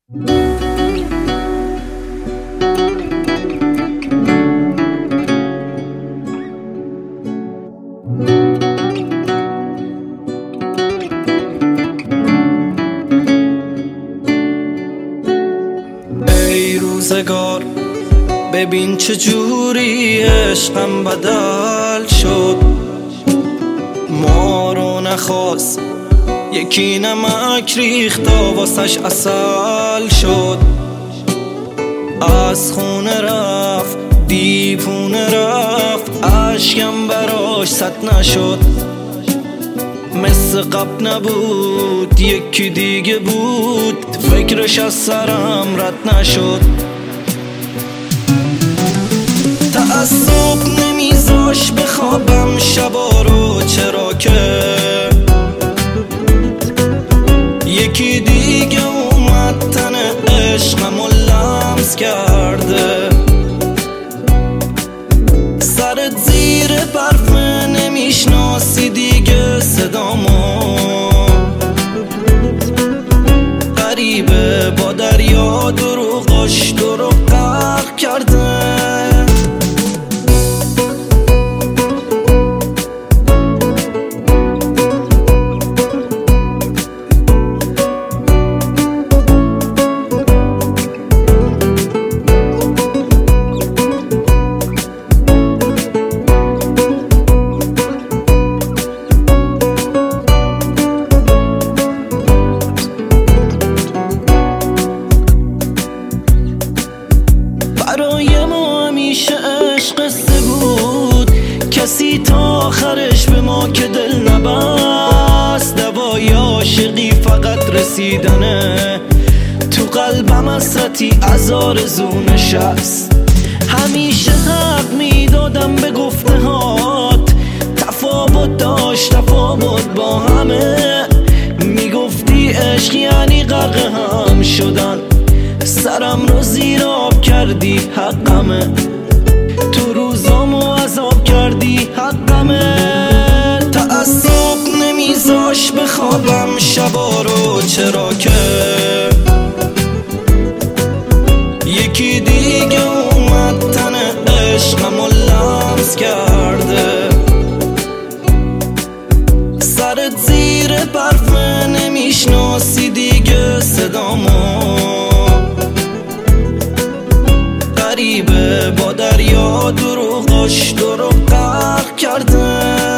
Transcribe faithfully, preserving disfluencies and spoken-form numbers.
ای روزگار ببین چجوری عشقم بدل شد، ما رو نخواست یکی نمک ریختا واسش عسل شد. از خونه رفت دیوونه رفت، عشقم براش سد نشد. مثل قبل نبود یکی دیگه بود، فکرش از سرم رد نشد. تعصب نمیذاش بخوابم شبا رو، چرا که یکی دیگه اومد تن عشقم و لمس کرده. سرت زیر برف نمیشناسی دیگه صدامو، غریبه با دریا دروغاش تو رو غرق کرده. برای ما همیشه عشق قصه بود، کسی تا آخرش به ما که دل نبست. دوای عاشقی فقط رسیدنه، تو قلبم حسرتی از آرزو نشست. همیشه حق میدادم به گفته هات، تفاوت داشت تفاوت با همه. میگفتی عشق یعنی غرق هم شدن، سرم رو زیر آب کردی حقمه. تو روزامو عذاب کردی حقمه. تعصب نمیذاش بخوابم شبا رو، چرا که یکی دیگه اومد تن عشقم و لمس کرده. سرت زیر برف نمیشناسی دیگه صدامو، غریبه با دریا دروغاش تو رو غرق کرده.